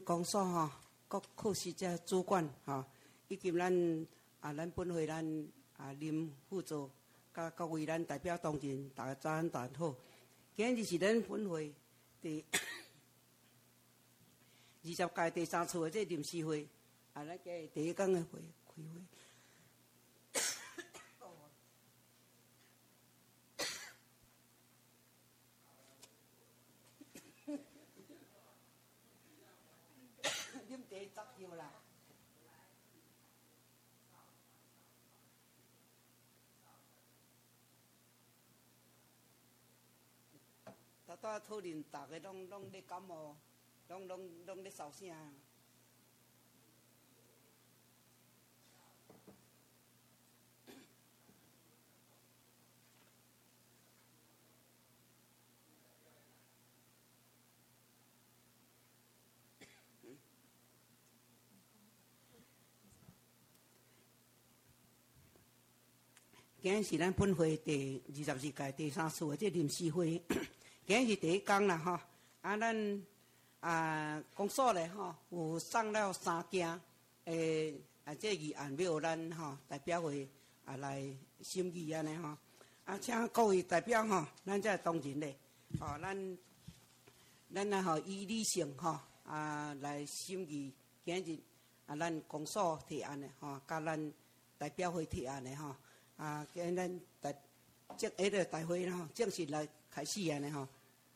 公所吼，各科室这主管吼，以及咱本会咱林副座，甲各位咱代表同仁，大家早安大好。今日是咱本会第20届第3次的这临时会，咱今日第一天的会开会。啉茶杂酒啦。大讨论，大家拢咧感冒，拢咧烧声。今日是咱本会第22届第3次的这临时会。今日是第一天啦吼，咱公所咧吼有送了3件这议案要咱吼代表会来审议安尼吼，请各位代表吼，咱这同仁咧吼，咱吼以理性吼来审议今日咱公所提案的吼，甲咱代表会提案的吼今日咱大会吼正式来开始安尼吼。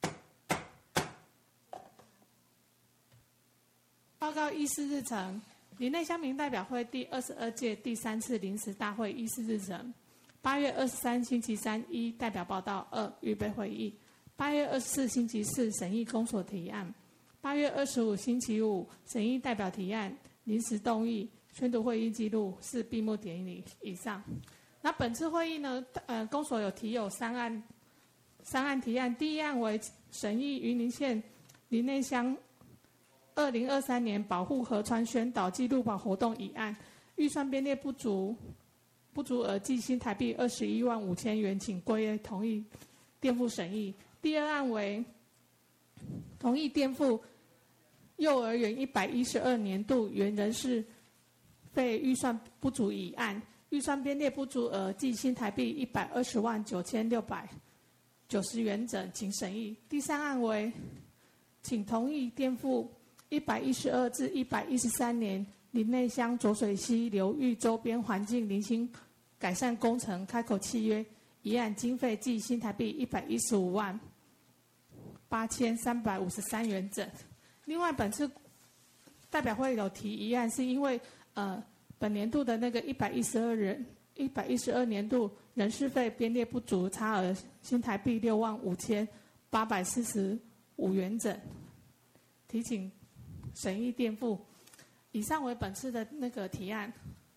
报告议事日程，林内乡民代表会第22届第3次临时大会议事日程：8月23星期三1代表报道2预备会议；8月24星期4审议公所提案；8月25星期5审议代表提案、临时动议、宣读会议记录是闭幕典礼以上。那本次会议呢，公所有提有三案提案。第一案为审议云林县林内乡2023年保护河川宣导暨路跑活动议案，预算编列不足额计新台币21万5千元，请归同意垫付审议。第二案为同意垫付幼儿园112年度原人事费预算不足议案，预算编列不足额计新台币120万9690元整，请审议。第三案为请同意垫付112至113年林内乡浊水溪流域周边环境零星改善工程开口契约一案，经费计新台币115万8353元整。另外，本次代表会有提一案，是因为本年度的那个112年度人事费编列不足，差额新台币6万5845元整，提请审议垫付。以上为本次的那个提案。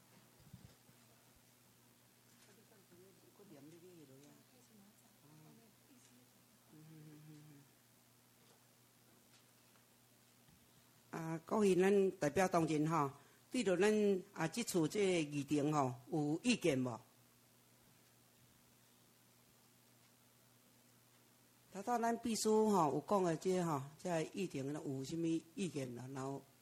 各位咱代表同仁吼，对着咱这次这议程吼有意见无？咱秘书吼有讲的这吼，这议程有什么意见啦？然后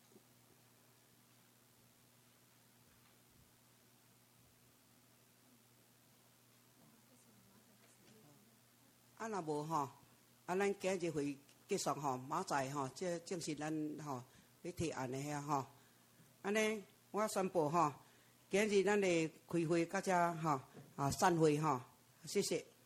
若无吼，咱今日会结束吼，明仔吼，这正是咱吼要提案的遐吼。安尼，我宣布吼，今日咱的开会到这吼，散会吼，谢谢。